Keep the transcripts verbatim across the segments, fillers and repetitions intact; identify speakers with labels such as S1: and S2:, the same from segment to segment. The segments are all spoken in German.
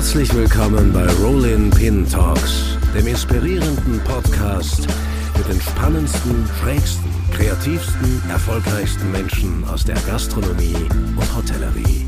S1: Herzlich willkommen bei Rollin Pin Talks, dem inspirierenden Podcast mit den spannendsten, schrägsten, kreativsten, erfolgreichsten Menschen aus der Gastronomie und Hotellerie.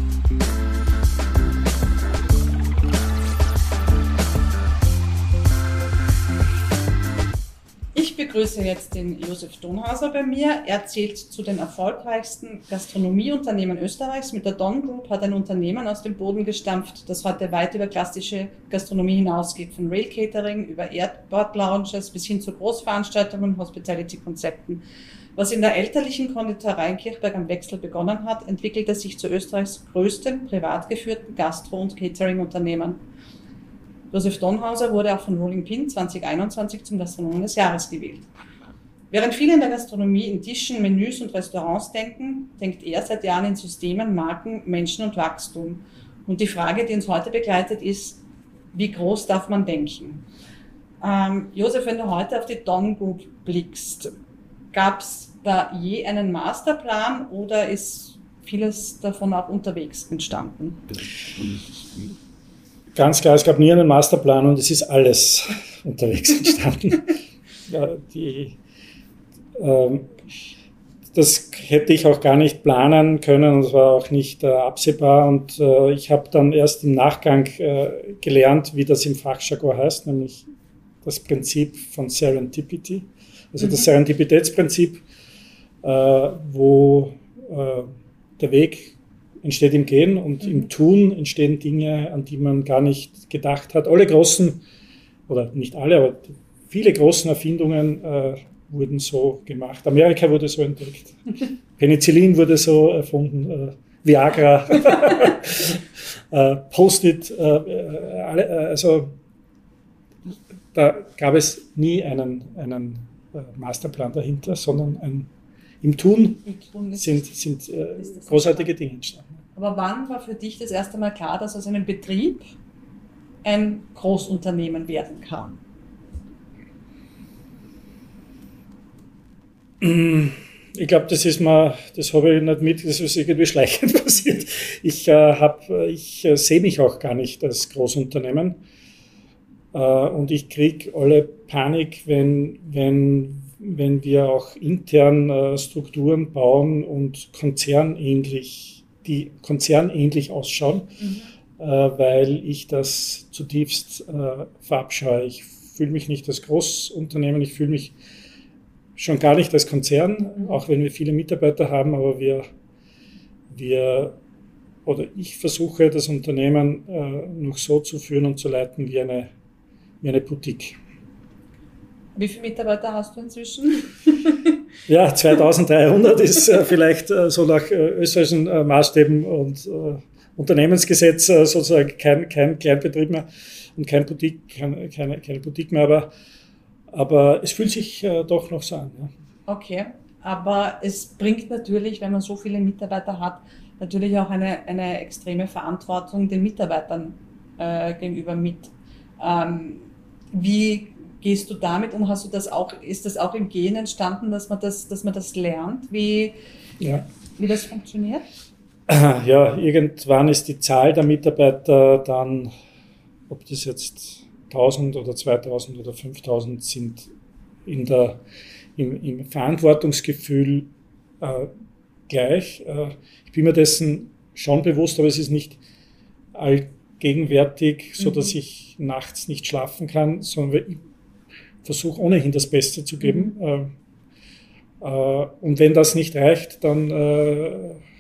S2: Ich begrüße jetzt den Josef Donhauser bei mir. Er zählt zu den erfolgreichsten Gastronomieunternehmen Österreichs. Mit der Don Group hat ein Unternehmen aus dem Boden gestampft, das heute weit über klassische Gastronomie hinausgeht. Von Rail Catering über Airport Lounges bis hin zu Großveranstaltungen und Hospitality-Konzepten. Was in der elterlichen Konditorei in Kirchberg am Wechsel begonnen hat, entwickelt es sich zu Österreichs größten privat geführten Gastro- und Catering-Unternehmen. Josef Donhauser wurde auch von Rolling Pin zwanzig einundzwanzig zum Gastronomen des Jahres gewählt. Während viele in der Gastronomie in Tischen, Menüs und Restaurants denken, denkt er seit Jahren in Systemen, Marken, Menschen und Wachstum. Und die Frage, die uns heute begleitet, ist, wie groß darf man denken? Ähm, Josef, wenn du heute auf die Don Group blickst, gab es da je einen Masterplan oder ist vieles davon auch unterwegs entstanden?
S3: Ganz klar, es gab nie einen Masterplan und es ist alles unterwegs entstanden. Ja, die, ähm, das hätte ich auch gar nicht planen können und es war auch nicht äh, absehbar. Und äh, ich habe dann erst im Nachgang äh, gelernt, wie das im Fachjargon heißt, nämlich das Prinzip von Serendipity, also mhm. das Serendipitätsprinzip, äh, wo äh, der Weg entsteht im Gehen und mhm. im Tun entstehen Dinge, an die man gar nicht gedacht hat. Alle großen, oder nicht alle, aber viele großen Erfindungen äh, wurden so gemacht. Amerika wurde so entdeckt. Penicillin wurde so erfunden. Äh, Viagra. äh, Post-it. Äh, alle, äh, also da gab es nie einen, einen äh, Masterplan dahinter, sondern ein Im Tun, Im Tun sind, sind äh, großartige Dinge entstanden.
S2: Aber wann war für dich das erste Mal klar, dass aus einem Betrieb ein Großunternehmen werden kann?
S3: Ich glaube, das ist mal, das habe ich nicht mit, das ist irgendwie schleichend passiert. Ich, äh, hab, ich äh, sehe mich auch gar nicht als Großunternehmen. Äh, und ich kriege alle Panik, wenn, wenn wenn wir auch intern äh, Strukturen bauen und konzernähnlich, die konzernähnlich ausschauen, mhm. äh, weil ich das zutiefst äh, verabscheue. Ich fühle mich nicht als Großunternehmen, ich fühle mich schon gar nicht als Konzern, mhm. auch wenn wir viele Mitarbeiter haben, aber wir, wir oder ich versuche das Unternehmen äh, noch so zu führen und zu leiten wie eine, wie eine Boutique.
S2: Wie viele Mitarbeiter hast du inzwischen?
S3: Ja, zweitausenddreihundert ist äh, vielleicht äh, so nach äh, österreichischen äh, Maßstäben und äh, Unternehmensgesetz äh, sozusagen kein, kein Kleinbetrieb mehr und kein Boutique, kein, keine, keine Boutique mehr, aber, aber es fühlt sich äh, doch noch so an. Ja.
S2: Okay, aber es bringt natürlich, wenn man so viele Mitarbeiter hat, natürlich auch eine, eine extreme Verantwortung den Mitarbeitern äh, gegenüber mit. Ähm, wie gehst du damit um? Hast du das auch, ist das auch im Gehen entstanden, dass man das, dass man das lernt, wie,
S3: ja.
S2: wie das funktioniert?
S3: Ja, irgendwann ist die Zahl der Mitarbeiter dann, ob das jetzt tausend oder zweitausend oder fünftausend sind, in der, im, im Verantwortungsgefühl äh, gleich. Äh, ich bin mir dessen schon bewusst, aber es ist nicht allgegenwärtig, so dass mhm. ich nachts nicht schlafen kann, sondern ich versuche ohnehin das Beste zu geben. Mhm. Äh, äh, und wenn das nicht reicht, dann, äh,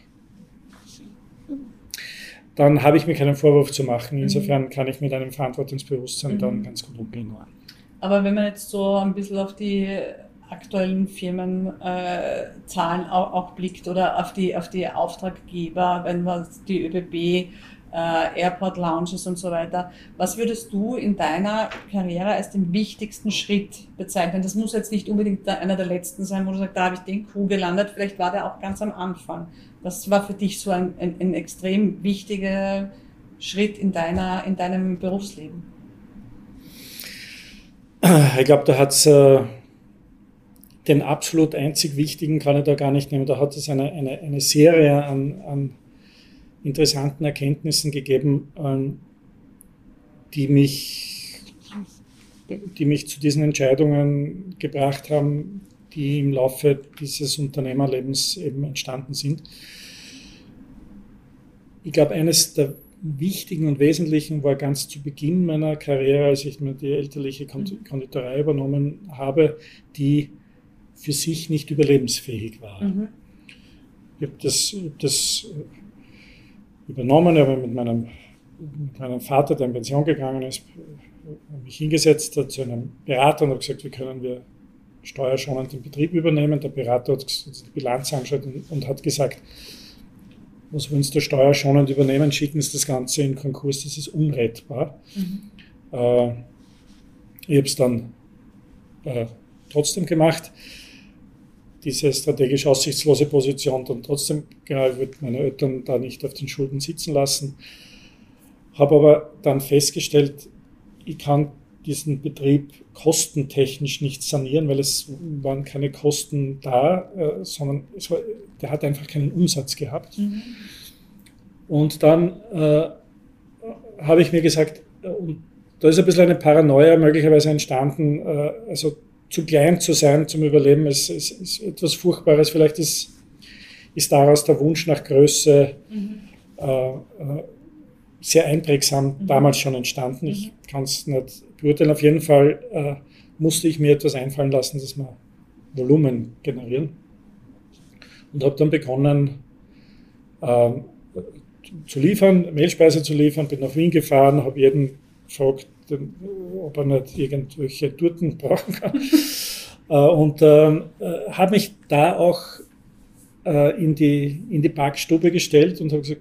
S3: dann habe ich mir keinen Vorwurf zu machen. Insofern mhm. kann ich mit einem Verantwortungsbewusstsein mhm. dann ganz gut umgehen.
S2: Aber wenn man jetzt so ein bisschen auf die aktuellen Firmenzahlen äh, auch, auch blickt oder auf die, auf die Auftraggeber, wenn man die ÖBB, äh, Airport Lounges und so weiter. Was würdest du in deiner Karriere als den wichtigsten Schritt bezeichnen? Das muss jetzt nicht unbedingt einer der letzten sein, wo du sagst, da habe ich den Coup gelandet, vielleicht war der auch ganz am Anfang. Was war für dich so ein, ein, ein extrem wichtiger Schritt in deiner, in deinem Berufsleben?
S3: Ich glaube, da hat es äh, den absolut einzig wichtigen, kann ich da gar nicht nehmen, da hat es eine, eine, eine Serie an, an interessanten Erkenntnissen gegeben. Ähm, die mich, die mich zu diesen Entscheidungen gebracht haben, die im Laufe dieses Unternehmerlebens eben entstanden sind. Ich glaube, eines der wichtigen und wesentlichen war ganz zu Beginn meiner Karriere, als ich mir die elterliche Konditorei übernommen habe, die für sich nicht überlebensfähig war. Mhm. Ich habe das, das übernommen, aber mit meinem, mit meinem Vater, der in Pension gegangen ist, habe mich hingesetzt zu einem Berater und habe gesagt, wie können wir steuerschonend den Betrieb übernehmen. Der Berater hat die Bilanz angeschaut und, und hat gesagt, was wollen Sie da steuerschonend übernehmen, schicken Sie das Ganze in Konkurs, das ist unrettbar. Mhm. Äh, ich habe es dann äh, trotzdem gemacht, diese strategisch aussichtslose Position dann trotzdem, genau, ich wollte meine Eltern da nicht auf den Schulden sitzen lassen, habe aber dann festgestellt, ich kann diesen Betrieb kostentechnisch nicht sanieren, weil es waren keine Kosten da, äh, sondern es war, der hat einfach keinen Umsatz gehabt. Mhm. Und dann äh, habe ich mir gesagt, äh, und da ist ein bisschen eine Paranoia möglicherweise entstanden, äh, also zu klein zu sein zum Überleben ist, ist, ist etwas Furchtbares. Vielleicht ist, ist daraus der Wunsch nach Größe mhm. äh, äh, sehr einprägsam mhm. damals schon entstanden. Ich mhm. kann es nicht beurteilen. Auf jeden Fall äh, musste ich mir etwas einfallen lassen, dass wir Volumen generieren. Und habe dann begonnen äh, zu liefern, Mehlspeise zu liefern, bin nach Wien gefahren, habe jeden gefragt, ob er nicht irgendwelche Torten brauchen kann. äh, und äh, habe mich da auch äh, in die, in die Backstube gestellt und habe gesagt,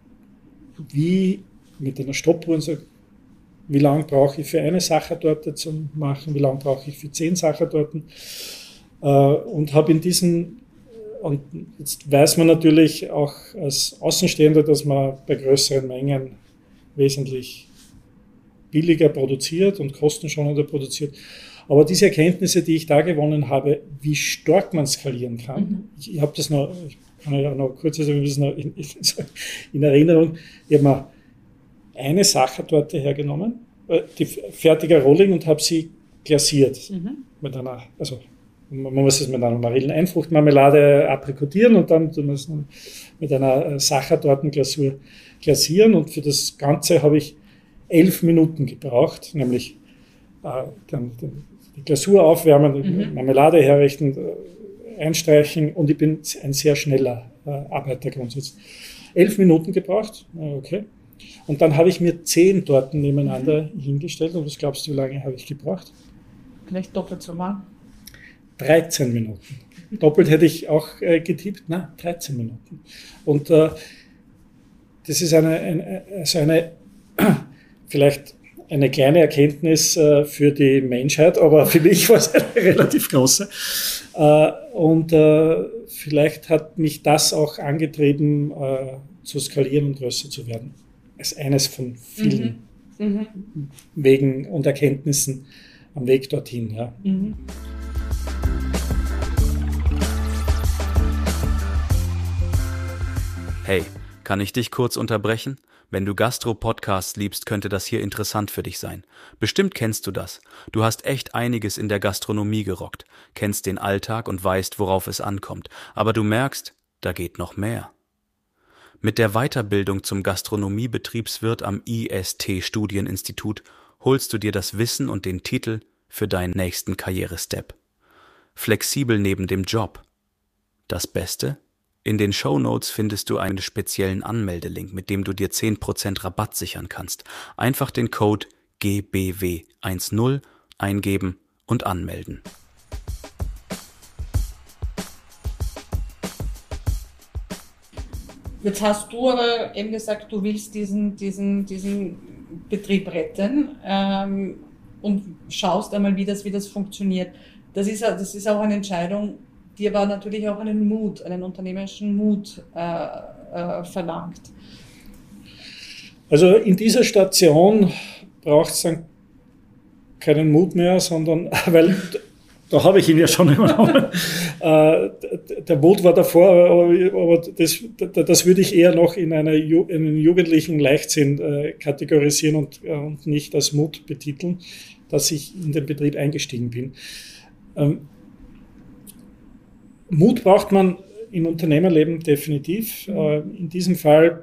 S3: wie mit einer Stoppuhr und sage, wie lange brauche ich für eine Sachertorte zu machen, wie lange brauche ich für zehn Sachertorten. Äh, und habe in diesen, und jetzt weiß man natürlich auch als Außenstehender, dass man bei größeren Mengen wesentlich billiger produziert und kostenschonender produziert. Aber diese Erkenntnisse, die ich da gewonnen habe, wie stark man skalieren kann, mhm. ich, ich habe das noch, ich kann ja noch kurz sagen, das noch in, in Erinnerung, ich habe mir eine Sachertorte hergenommen, die fertige Rolling, und habe sie glasiert. Mhm. Mit einer, also man muss es mit einer Marillen-Einfruchtmarmelade aprikotieren und dann tun wir es mit einer Sachertortenglasur glasieren, und für das Ganze habe ich elf Minuten gebraucht, nämlich äh, dann, dann die Glasur aufwärmen, die mhm. Marmelade herrichten, äh, einstreichen, und ich bin ein sehr schneller äh, Arbeiter grundsätzlich. Elf Minuten gebraucht, okay. Und dann habe ich mir zehn Torten nebeneinander mhm. hingestellt, und was glaubst du, wie lange habe ich gebraucht?
S2: Vielleicht doppelt so lang.
S3: dreizehn Minuten. Doppelt hätte ich auch äh, getippt, na, dreizehn Minuten. Und äh, das ist eine, eine, also eine vielleicht eine kleine Erkenntnis äh, für die Menschheit, aber für mich war es eine relativ große. Äh, und äh, vielleicht hat mich das auch angetrieben, äh, zu skalieren und größer zu werden. Als eines von vielen mhm. Mhm. Wegen und Erkenntnissen am Weg dorthin. Ja. Mhm.
S4: Hey, kann ich dich kurz unterbrechen? Wenn du Gastro-Podcasts liebst, könnte das hier interessant für dich sein. Bestimmt kennst du das. Du hast echt einiges in der Gastronomie gerockt, kennst den Alltag und weißt, worauf es ankommt. Aber du merkst, da geht noch mehr. Mit der Weiterbildung zum Gastronomiebetriebswirt am I S T-Studieninstitut holst du dir das Wissen und den Titel für deinen nächsten Karrierestep. Flexibel neben dem Job. Das Beste? In den Shownotes findest du einen speziellen Anmeldelink, mit dem du dir zehn Prozent Rabatt sichern kannst. Einfach den Code G B W zehn eingeben und anmelden.
S2: Jetzt hast du aber eben gesagt, du willst diesen, diesen, diesen Betrieb retten ähm, und schaust einmal, wie das, wie das funktioniert. Das ist, das ist auch eine Entscheidung, die aber natürlich auch einen Mut, einen unternehmerischen Mut äh, äh, verlangt.
S3: Also in dieser Station braucht es dann keinen Mut mehr, sondern weil da habe ich ihn ja schon übernommen. äh, der Mut war davor, aber, aber das, das würde ich eher noch in, einer, in einen jugendlichen Leichtsinn äh, kategorisieren und, äh, und nicht als Mut betiteln, dass ich in den Betrieb eingestiegen bin. Ähm, Mut braucht man im Unternehmerleben definitiv. Mhm. Äh, in diesem Fall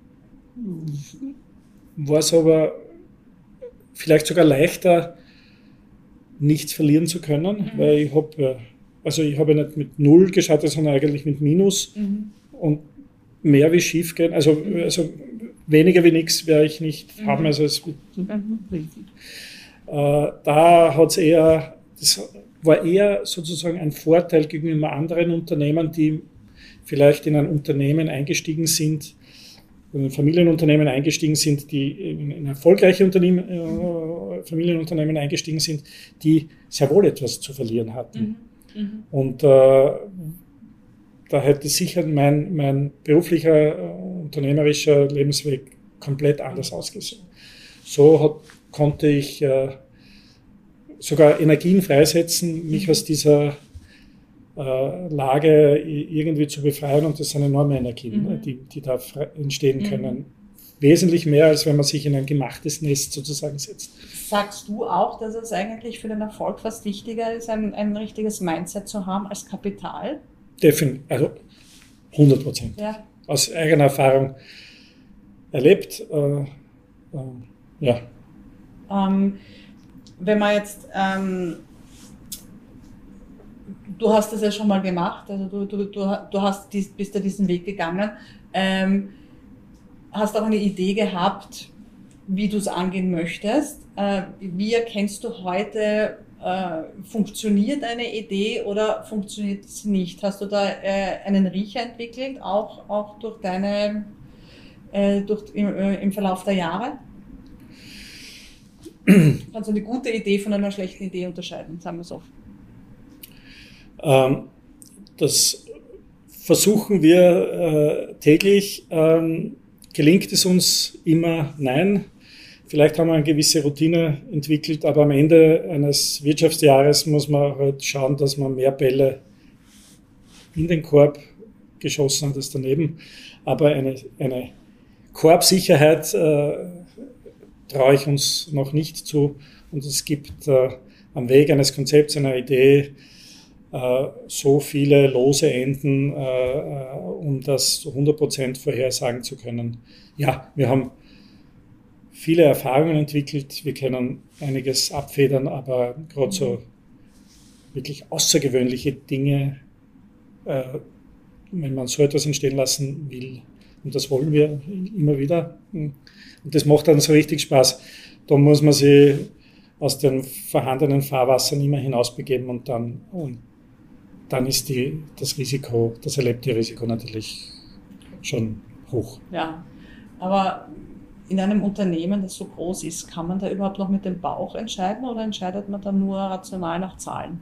S3: war es aber vielleicht sogar leichter, nichts verlieren zu können, mhm. weil ich habe also ich habe nicht mit Null gestartet, sondern eigentlich mit Minus mhm. und mehr wie schief gehen, also, mhm. also weniger wie nichts werde ich nicht mhm. haben, also es, mhm. äh, da hat es eher, das war eher sozusagen ein Vorteil gegenüber anderen Unternehmern, die vielleicht in ein Unternehmen eingestiegen sind, in ein Familienunternehmen eingestiegen sind, die in erfolgreiche Unternehmen, äh, Familienunternehmen eingestiegen sind, die sehr wohl etwas zu verlieren hatten. Mhm. Mhm. Und äh, da hätte sicher mein, mein beruflicher, äh, unternehmerischer Lebensweg komplett anders ausgesehen. So hat, konnte ich äh, sogar Energien freisetzen, mich mhm. aus dieser äh, Lage irgendwie zu befreien, und das sind enorme Energien, mhm. die, die da entstehen können. Mhm. Wesentlich mehr, als wenn man sich in ein gemachtes Nest sozusagen setzt.
S2: Sagst du auch, dass es eigentlich für den Erfolg fast wichtiger ist, ein, ein richtiges Mindset zu haben als Kapital?
S3: Definitiv, also hundert Prozent. Ja. Aus eigener Erfahrung erlebt. Äh, äh, ja.
S2: Ähm, wenn man jetzt, ähm, du hast das ja schon mal gemacht, also du, du, du, du hast dies, bist ja diesen Weg gegangen, ähm, hast auch eine Idee gehabt, wie du es angehen möchtest. Äh, wie erkennst du heute, äh, funktioniert eine Idee oder funktioniert sie nicht? Hast du da äh, einen Riecher entwickelt, auch, auch durch deine, äh, durch, im, äh, im Verlauf der Jahre? Kannst du eine gute Idee von einer schlechten Idee unterscheiden, sagen wir so?
S3: Ähm, das versuchen wir äh, täglich. Ähm, gelingt es uns immer? Nein. Vielleicht haben wir eine gewisse Routine entwickelt, aber am Ende eines Wirtschaftsjahres muss man halt schauen, dass man mehr Bälle in den Korb geschossen hat als daneben. Aber eine, eine Korbsicherheit äh, traue ich uns noch nicht zu. Und es gibt äh, am Weg eines Konzepts, einer Idee, äh, so viele lose Enden, äh, um das hundert Prozent vorhersagen zu können. Ja, wir haben viele Erfahrungen entwickelt, wir können einiges abfedern, aber gerade so wirklich außergewöhnliche Dinge, äh, wenn man so etwas entstehen lassen will, und das wollen wir immer wieder, und das macht dann so richtig Spaß, da muss man sich aus den vorhandenen Fahrwassern immer hinausbegeben, und dann, und dann ist die, das Risiko, das erlebte Risiko natürlich schon hoch.
S2: Ja, aber in einem Unternehmen, das so groß ist, kann man da überhaupt noch mit dem Bauch entscheiden oder entscheidet man dann nur rational nach Zahlen?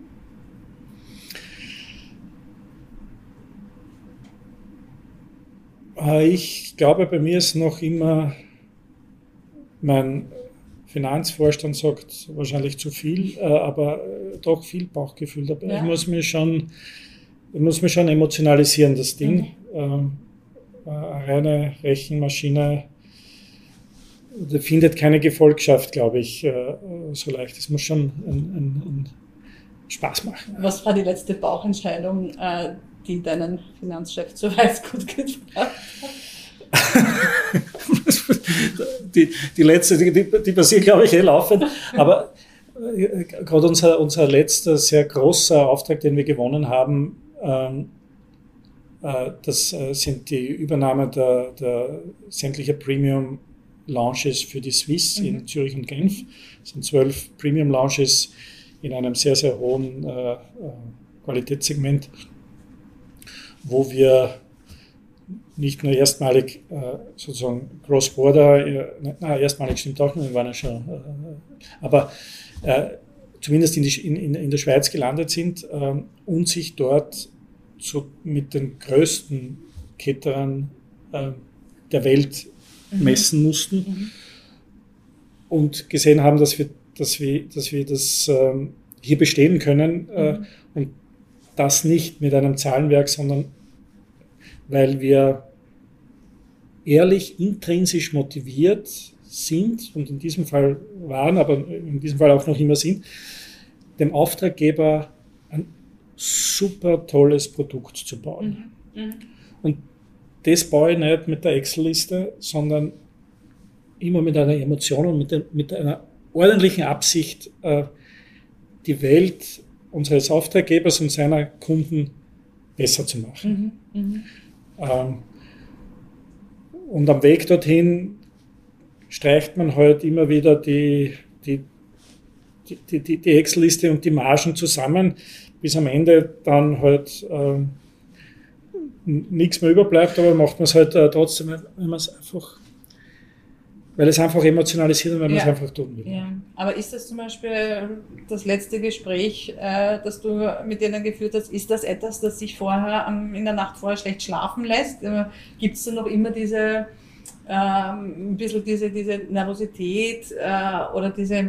S3: Ich glaube, bei mir ist noch immer, mein Finanzvorstand sagt wahrscheinlich zu viel, aber doch viel Bauchgefühl dabei. Ja. Ich muss mir schon, ich muss mich schon emotionalisieren, das Ding. Mhm. Eine reine Rechenmaschine, da findet keine Gefolgschaft, glaube ich, so leicht. Es muss schon ein, ein, ein Spaß machen.
S2: Was war die letzte Bauchentscheidung, die deinen Finanzchef zu Weißgut gebracht hat?
S3: die, die letzte, die, die passiert, glaube ich, eh laufend. Aber äh, gerade unser, unser letzter sehr großer Auftrag, den wir gewonnen haben, ähm, äh, das äh, sind die Übernahme der, der sämtlicher Premium Lounges für die Swiss mhm. in Zürich und Genf. Das sind zwölf Premium Lounges in einem sehr, sehr hohen äh, Qualitätssegment, wo wir nicht nur erstmalig äh, sozusagen Cross-Border, äh, na, erstmalig stimmt auch nicht, wir waren ja schon, äh, aber äh, zumindest in, die, in, in der Schweiz gelandet sind äh, und sich dort zu, mit den größten Caterern äh, der Welt mhm. messen mussten mhm. und gesehen haben, dass wir, dass wir, dass wir das ähm, hier bestehen können. Äh,
S2: Mhm.
S3: und das nicht mit einem Zahlenwerk, sondern weil wir ehrlich, intrinsisch motiviert sind und in diesem Fall waren, aber in diesem Fall auch noch immer sind, dem Auftraggeber ein super tolles Produkt zu bauen.
S2: Mhm. Mhm.
S3: Und das baue ich nicht mit der Excel-Liste, sondern immer mit einer Emotion und mit, der, mit einer ordentlichen Absicht, äh, die Welt unseres Auftraggebers und seiner Kunden besser zu machen.
S2: Mhm. Mhm.
S3: Ähm, und am Weg dorthin streicht man halt immer wieder die, die, die, die, die Excel-Liste und die Margen zusammen, bis am Ende dann halt ähm, nichts mehr überbleibt, aber macht man es halt äh, trotzdem, wenn man es einfach, weil es einfach emotionalisiert und weil man es
S2: Ja.
S3: einfach tun will.
S2: Ja, aber ist das zum Beispiel das letzte Gespräch, äh, das du mit denen geführt hast, ist das etwas, das sich vorher am, in der Nacht vorher schlecht schlafen lässt? Äh, Gibt es da noch immer diese, ähm, ein bisschen diese, diese Nervosität äh, oder diese,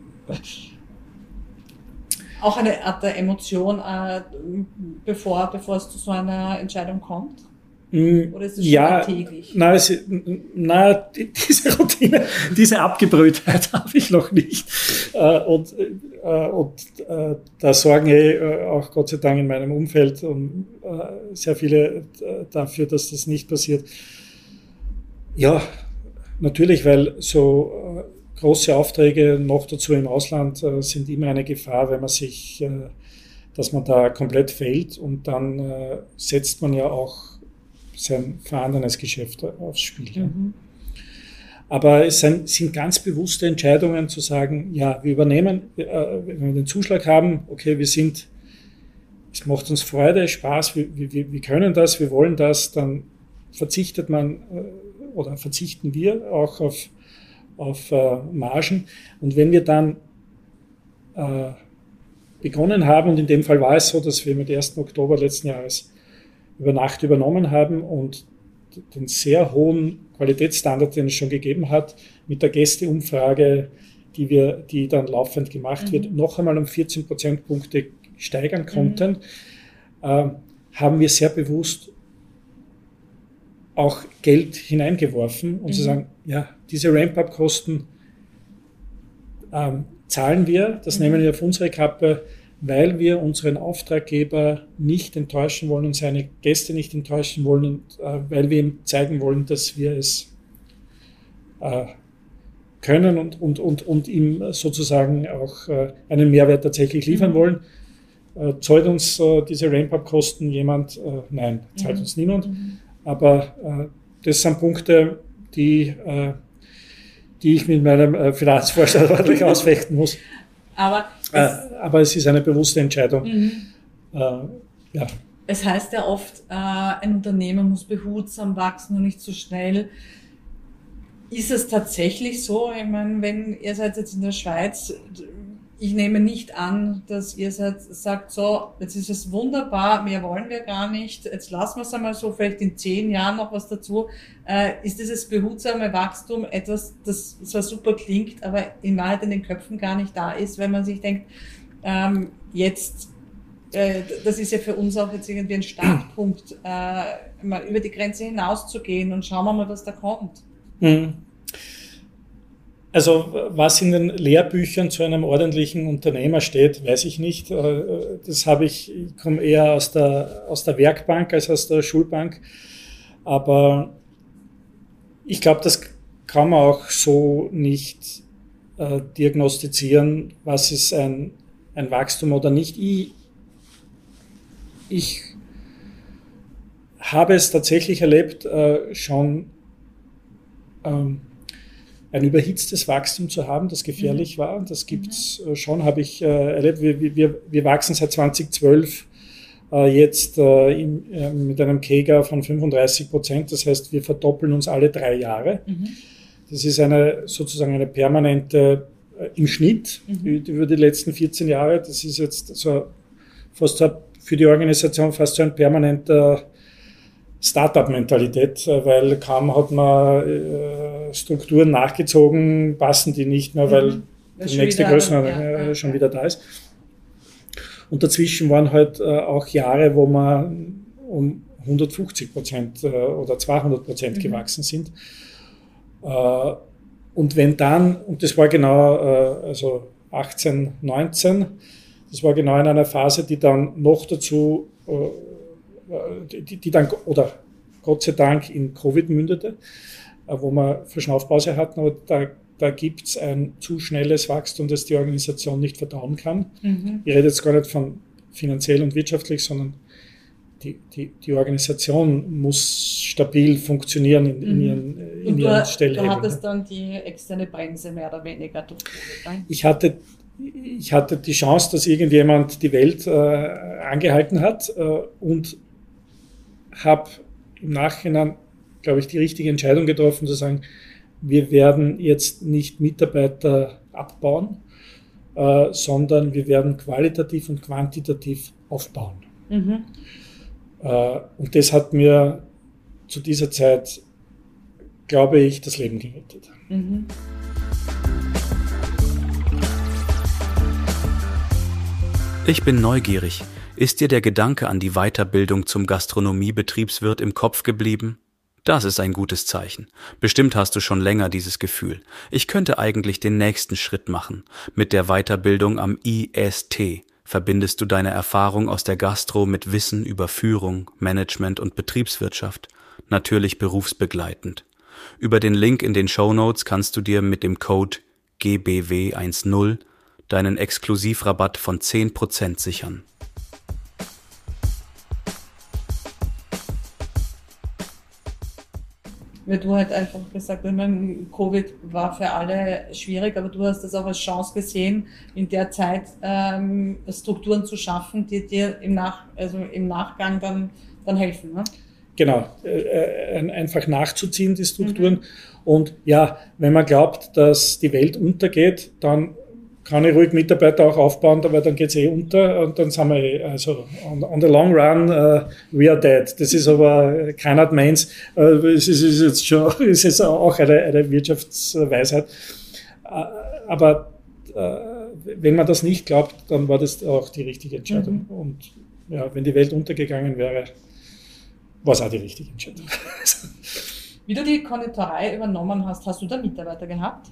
S2: auch eine Art der Emotion, äh, bevor, bevor es zu so einer Entscheidung kommt? Oder ist es schon
S3: Ja,
S2: alltäglich?
S3: nein, es, nein, die- diese Routine, diese Abgebrühtheit habe ich noch nicht. Äh, Und, äh, und äh, da sorgen eh auch Gott sei Dank in meinem Umfeld um, äh, sehr viele äh, dafür, dass das nicht passiert. Ja, natürlich, weil so äh, große Aufträge noch dazu im Ausland äh, sind immer eine Gefahr, wenn man sich, äh, dass man da komplett fehlt und dann äh, setzt man ja auch sein vorhandenes Geschäft aufs Spiel.
S2: Mhm.
S3: Aber es sind, sind ganz bewusste Entscheidungen zu sagen, ja, wir übernehmen, äh, wenn wir den Zuschlag haben, okay, wir sind, es macht uns Freude, Spaß, wir, wir, wir können das, wir wollen das, dann verzichtet man äh, oder verzichten wir auch auf, auf äh, Margen. Und wenn wir dann äh, begonnen haben, und in dem Fall war es so, dass wir mit ersten Oktober letzten Jahres über Nacht übernommen haben und den sehr hohen Qualitätsstandard, den es schon gegeben hat, mit der Gästeumfrage, die wir, die dann laufend gemacht
S2: Mhm.
S3: wird, noch einmal um vierzehn Prozentpunkte steigern konnten, mhm. äh, haben wir sehr bewusst auch Geld hineingeworfen und
S2: Mhm.
S3: zu sagen, ja, diese Ramp-up-Kosten ähm, zahlen wir, das
S2: Mhm.
S3: nehmen wir auf unsere Kappe, weil wir unseren Auftraggeber nicht enttäuschen wollen und seine Gäste nicht enttäuschen wollen und äh, weil wir ihm zeigen wollen, dass wir es äh, können und, und, und, und ihm sozusagen auch äh, einen Mehrwert tatsächlich liefern
S2: Mhm.
S3: wollen. Äh, zahlt uns äh, diese Ramp-up-Kosten jemand? Äh, nein, zahlt
S2: Mhm.
S3: uns niemand.
S2: Mhm.
S3: Aber äh, das sind Punkte, die, äh, die ich mit meinem äh, Finanzvorstand ordentlich ausfechten muss.
S2: Aber
S3: Äh,
S2: es,
S3: aber es ist eine bewusste Entscheidung.
S2: mhm.
S3: Äh, ja.
S2: Es heißt ja oft, äh, ein Unternehmen muss behutsam wachsen und nicht zu schnell. Ist es tatsächlich so? Ich meine, wenn ihr seid jetzt in der Schweiz, ich nehme nicht an, dass ihr seid, sagt, so, jetzt ist es wunderbar, mehr wollen wir gar nicht, jetzt lassen wir es einmal so, vielleicht in zehn Jahren noch was dazu. Äh, ist dieses behutsame Wachstum etwas, das zwar super klingt, aber in Wahrheit in den Köpfen gar nicht da ist, wenn man sich denkt, ähm, jetzt, äh, das ist ja für uns auch jetzt irgendwie ein Startpunkt, äh, mal über die Grenze hinaus zu gehen und schauen wir mal, was da kommt.
S3: Mhm. Also was in den Lehrbüchern zu einem ordentlichen Unternehmer steht, weiß ich nicht. Das habe ich, ich komme eher aus der, aus der Werkbank als aus der Schulbank. Aber ich glaube, das kann man auch so nicht äh, diagnostizieren, was ist ein, ein Wachstum oder nicht. Ich, ich habe es tatsächlich erlebt, äh, schon ähm, ein überhitztes Wachstum zu haben, das gefährlich mhm. war. Das gibt's mhm. schon, habe ich äh, erlebt. Wir, wir, wir wachsen seit zweitausendzwölf äh, jetzt äh, in, äh, mit einem K G A von fünfunddreißig Prozent. Das heißt, wir verdoppeln uns alle drei Jahre. Mhm. Das ist eine sozusagen eine permanente äh, im Schnitt mhm. über die letzten vierzehn Jahre. Das ist jetzt so fast so für die Organisation fast so ein permanenter Startup-Mentalität, weil kaum hat man äh, Strukturen nachgezogen, passen die nicht mehr, weil mhm. die nächste Größenordnung ja, ja, schon ja. wieder da ist. Und dazwischen waren halt auch Jahre, wo man um hundertfünfzig Prozent oder zweihundert Prozent mhm. gewachsen sind. Und wenn dann, und das war genau, also achtzehn, neunzehn, das war genau in einer Phase, die dann noch dazu, die, die dann, oder Gott sei Dank in Covid mündete, wo wir Verschnaufpause hatten, aber da, da gibt es ein zu schnelles Wachstum, das die Organisation nicht verdauen kann. Mhm. Ich rede jetzt gar nicht von finanziell und wirtschaftlich, sondern die, die, die Organisation muss stabil funktionieren in, in ihren, in und ihren
S2: du,
S3: Stellhebeln.
S2: Du hattest dann die externe Bremse mehr oder weniger durch Covid.
S3: Ich hatte, ich hatte die Chance, dass irgendjemand die Welt äh, angehalten hat äh, und habe im Nachhinein, glaube ich, die richtige Entscheidung getroffen, zu sagen, wir werden jetzt nicht Mitarbeiter abbauen, äh, sondern wir werden qualitativ und quantitativ aufbauen. Mhm. Äh, und das hat mir zu dieser Zeit, glaube ich, das Leben gerettet. Mhm.
S4: Ich bin neugierig. Ist dir der Gedanke an die Weiterbildung zum Gastronomiebetriebswirt im Kopf geblieben? Das ist ein gutes Zeichen. Bestimmt hast du schon länger dieses Gefühl. Ich könnte eigentlich den nächsten Schritt machen. Mit der Weiterbildung am I S T verbindest du deine Erfahrung aus der Gastro mit Wissen über Führung, Management und Betriebswirtschaft, natürlich berufsbegleitend. Über den Link in den Shownotes kannst du dir mit dem Code G B W zehn deinen Exklusivrabatt von zehn Prozent sichern.
S2: Weil du halt einfach gesagt hast, Covid war für alle schwierig, aber du hast das auch als Chance gesehen, in der Zeit ähm, Strukturen zu schaffen, die dir im, Nach, also im Nachgang dann, dann helfen. Ne?
S3: Genau, äh, einfach nachzuziehen, die Strukturen. Mhm. Und ja, wenn man glaubt, dass die Welt untergeht, dann kann ich ruhig Mitarbeiter auch aufbauen, weil dann geht es eh unter und dann sind wir eh, also on, on the long run, uh, we are dead. Das ist aber keiner meins. Uh, es ist, ist jetzt schon, ist jetzt auch eine, eine Wirtschaftsweisheit. Uh, aber uh, wenn man das nicht glaubt, dann war das auch die richtige Entscheidung. Mhm. Und ja, wenn die Welt untergegangen wäre, war es auch die richtige Entscheidung.
S2: Wie du die Konditorei übernommen hast, hast du da Mitarbeiter gehabt?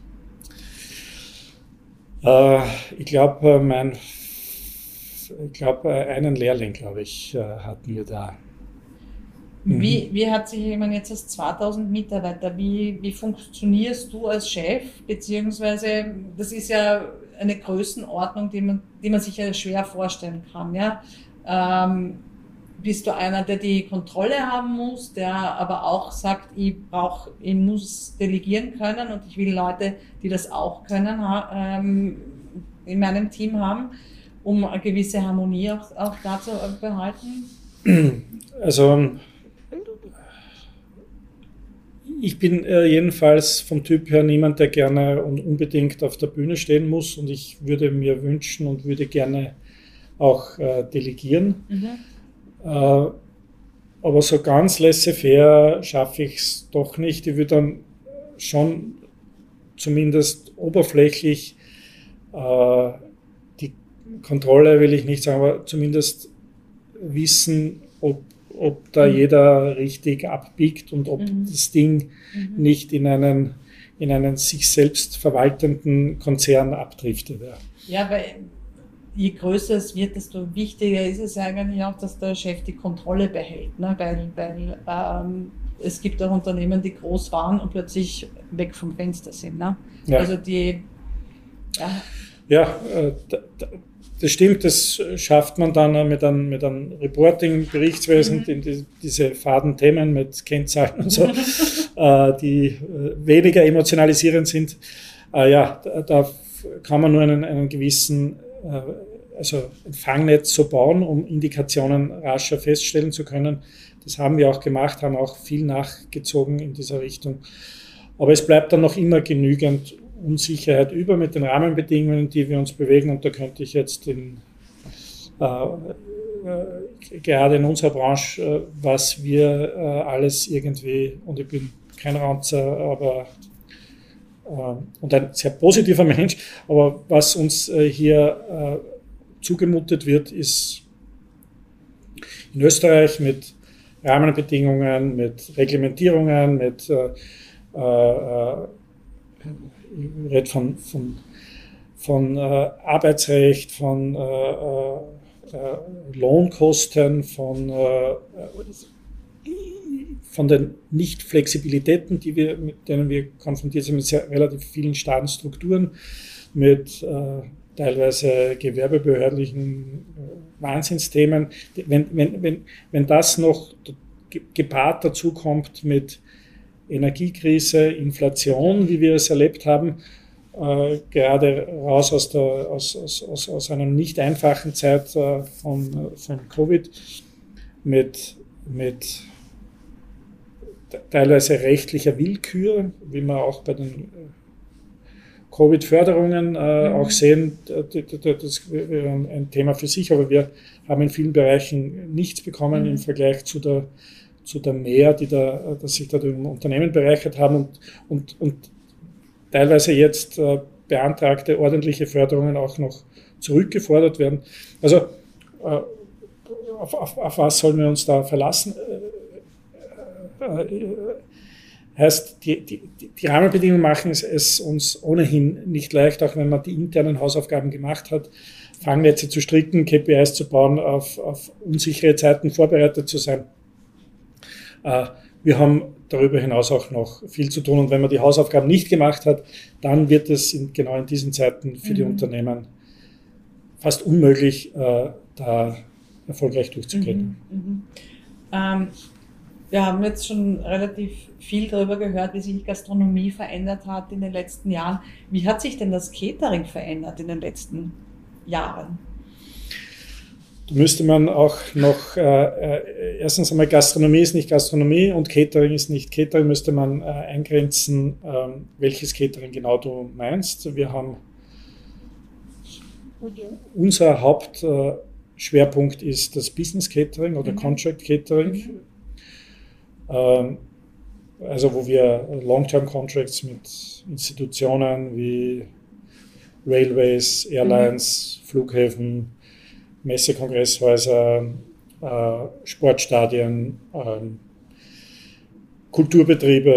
S3: Uh, ich glaube, mein, ich glaube, einen Lehrling, glaube ich, hatten wir da.
S2: Mhm. Wie, wie hat sich, ich meine, jetzt hast zweitausend Mitarbeiter, wie, wie funktionierst du als Chef, beziehungsweise, das ist ja eine Größenordnung, die man, die man sich ja schwer vorstellen kann, ja. Ähm, bist du einer, der die Kontrolle haben muss, der aber auch sagt, ich brauche, ich muss delegieren können und ich will Leute, die das auch können, ähm, in meinem Team haben, um eine gewisse Harmonie auch, auch da zu behalten?
S3: Also ich bin äh, jedenfalls vom Typ her niemand, der gerne und unbedingt auf der Bühne stehen muss, und ich würde mir wünschen und würde gerne auch äh, delegieren. Mhm. Uh, aber so ganz laissez-faire schaffe ich es doch nicht. Ich würde dann schon zumindest oberflächlich uh, die Kontrolle, will ich nicht sagen, aber zumindest wissen, ob, ob da mhm. jeder richtig abbiegt und ob mhm. das Ding mhm. nicht in einen, in einen sich selbst verwaltenden Konzern abdriftet. Ja,
S2: ja, weil je größer es wird, desto wichtiger ist es eigentlich auch, dass der Chef die Kontrolle behält. Ne? Weil, weil ähm, es gibt auch Unternehmen, die groß waren und plötzlich weg vom Fenster sind. Ne? Ja. Also die...
S3: Ja, ja äh, das stimmt, das schafft man dann mit einem, mit einem Reporting, Berichtswesen, mhm. in die, diese faden Themen mit Kennzahlen und so, äh, die äh, weniger emotionalisierend sind. Äh, ja, da, da kann man nur einen, einen gewissen also ein Fangnetz so bauen, um Indikationen rascher feststellen zu können. Das haben wir auch gemacht, haben auch viel nachgezogen in dieser Richtung. Aber es bleibt dann noch immer genügend Unsicherheit über mit den Rahmenbedingungen, die wir uns bewegen. Und da könnte ich jetzt in, äh, äh, gerade in unserer Branche, äh, was wir äh, alles irgendwie, und ich bin kein Ranzer, aber und ein sehr positiver Mensch, aber was uns hier zugemutet wird, ist in Österreich mit Rahmenbedingungen, mit Reglementierungen, mit äh, äh, ich rede von, von, von äh, Arbeitsrecht, von äh, äh, Lohnkosten, von, äh, von den Nicht-Flexibilitäten, die wir, mit denen wir konfrontiert sind, mit sehr, relativ vielen starren Strukturen, mit äh, teilweise gewerbebehördlichen äh, Wahnsinnsthemen. Wenn, wenn, wenn, wenn das noch gepaart dazu kommt mit Energiekrise, Inflation, wie wir es erlebt haben, äh, gerade raus aus, der, aus, aus, aus einer nicht einfachen Zeit äh, von, von Covid, mit, mit teilweise rechtlicher Willkür, wie man auch bei den Covid-Förderungen äh, mhm. auch sehen, das ist ein Thema für sich, aber wir haben in vielen Bereichen nichts bekommen mhm. im Vergleich zu der, zu der Mehr, die da, dass sich da die Unternehmen bereichert haben und, und, und teilweise jetzt äh, beantragte ordentliche Förderungen auch noch zurückgefordert werden. Also äh, auf, auf, auf was sollen wir uns da verlassen? Äh, äh, Heißt, die, die, die Rahmenbedingungen machen es, es uns ohnehin nicht leicht, auch wenn man die internen Hausaufgaben gemacht hat, Fangnetze zu stricken, K P Is zu bauen, auf, auf unsichere Zeiten vorbereitet zu sein. Äh, wir haben darüber hinaus auch noch viel zu tun und wenn man die Hausaufgaben nicht gemacht hat, dann wird es in, genau in diesen Zeiten für mhm. die Unternehmen fast unmöglich, äh, da erfolgreich durchzugehen.
S2: Mhm. Mhm. Ähm, wir haben jetzt schon relativ viel darüber gehört, wie sich die Gastronomie verändert hat in den letzten Jahren. Wie hat sich denn das Catering verändert in den letzten Jahren?
S3: Da müsste man auch noch, äh, erstens einmal Gastronomie ist nicht Gastronomie und Catering ist nicht Catering, müsste man äh, eingrenzen, äh, welches Catering genau du meinst. Wir haben, unser Hauptschwerpunkt äh, ist das Business Catering oder mhm. Contract Catering. Mhm. Also wo wir Long-Term-Contracts mit Institutionen wie Railways, Airlines, mhm. Flughäfen, Messe-Kongresshäuser, äh, Sportstadien, äh, Kulturbetriebe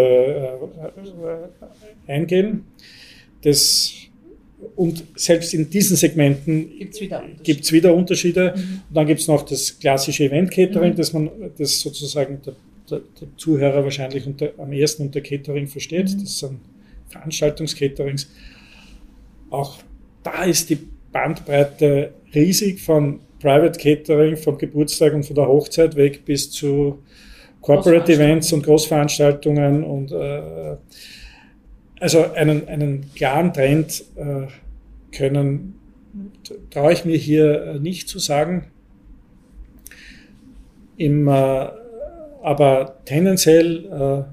S3: äh, eingehen. Das, und selbst in diesen Segmenten gibt es wieder Unterschiede. Gibt's wieder Unterschiede. Mhm. Und dann gibt es noch das klassische Event-Catering, mhm. das man das sozusagen der Der, der Zuhörer wahrscheinlich unter, am ersten unter Catering versteht. Mhm. Das sind Veranstaltungscaterings. Auch da ist die Bandbreite riesig von Private Catering, vom Geburtstag und von der Hochzeit weg bis zu Corporate Events und Großveranstaltungen. Und, äh, also einen, einen klaren Trend äh, können, traue ich mir hier nicht zu sagen. Im äh, Aber tendenziell äh,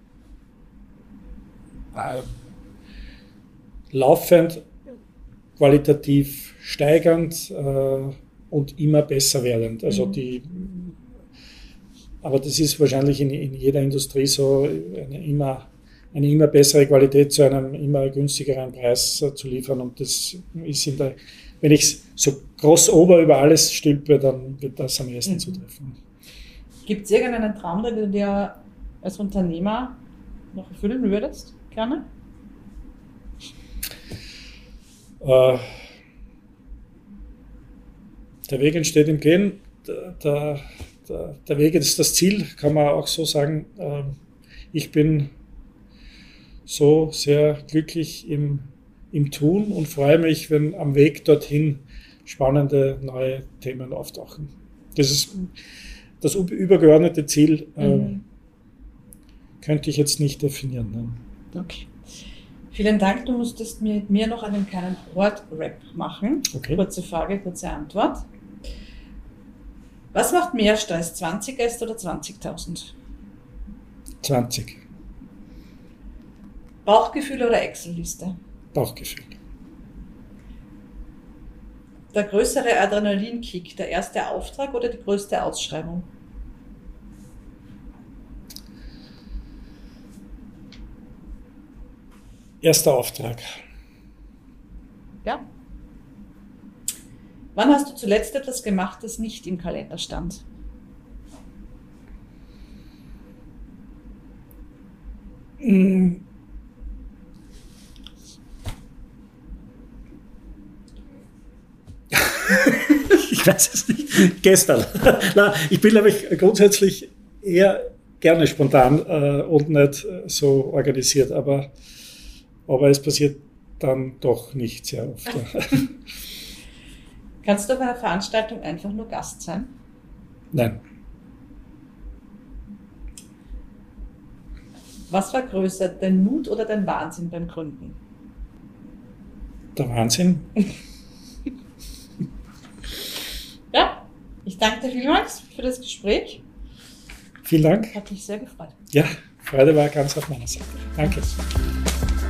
S3: äh, laufend, qualitativ steigernd äh, und immer besser werdend. Also mhm. die, aber das ist wahrscheinlich in, in jeder Industrie so, eine immer, eine immer bessere Qualität zu einem immer günstigeren Preis äh, zu liefern. Und das ist in der, wenn ich es so groß ober über alles stülpe, dann wird das am ersten mhm. zutreffen.
S2: Gibt es irgendeinen Traum, den du dir als Unternehmer noch erfüllen würdest? Gerne?
S3: Äh, der Weg entsteht im Gehen. Der, der, der Weg ist das Ziel, kann man auch so sagen. Äh, ich bin so sehr glücklich im, im Tun und freue mich, wenn am Weg dorthin spannende neue Themen auftauchen. Das ist das übergeordnete Ziel, äh, mhm. könnte ich jetzt nicht definieren. Ne?
S2: Okay. Vielen Dank. Du musstest mit mir noch einen kleinen Word-Rap machen. Okay. Kurze Frage, kurze Antwort. Was macht mehr Stress, zwanzig Gäste oder zwanzigtausend?
S3: zwanzig.
S2: Bauchgefühl oder Excel-Liste?
S3: Bauchgefühl.
S2: Der größere Adrenalinkick, der erste Auftrag oder die größte Ausschreibung?
S3: Erster Auftrag.
S2: Ja. Wann hast du zuletzt etwas gemacht, das nicht im Kalender stand?
S3: Mm. Ich weiß es nicht. Gestern. Na, ich bin, glaube ich, grundsätzlich eher gerne spontan äh, und nicht äh, so organisiert, aber, aber es passiert dann doch nicht sehr oft. Ja.
S2: Kannst du bei einer Veranstaltung einfach nur Gast sein?
S3: Nein.
S2: Was war größer, dein Mut oder dein Wahnsinn beim Gründen?
S3: Der Wahnsinn.
S2: Ja, ich danke dir vielmals für das Gespräch.
S3: Vielen Dank.
S2: Hat mich sehr gefreut.
S3: Ja, Freude war ganz auf meiner Seite. Danke.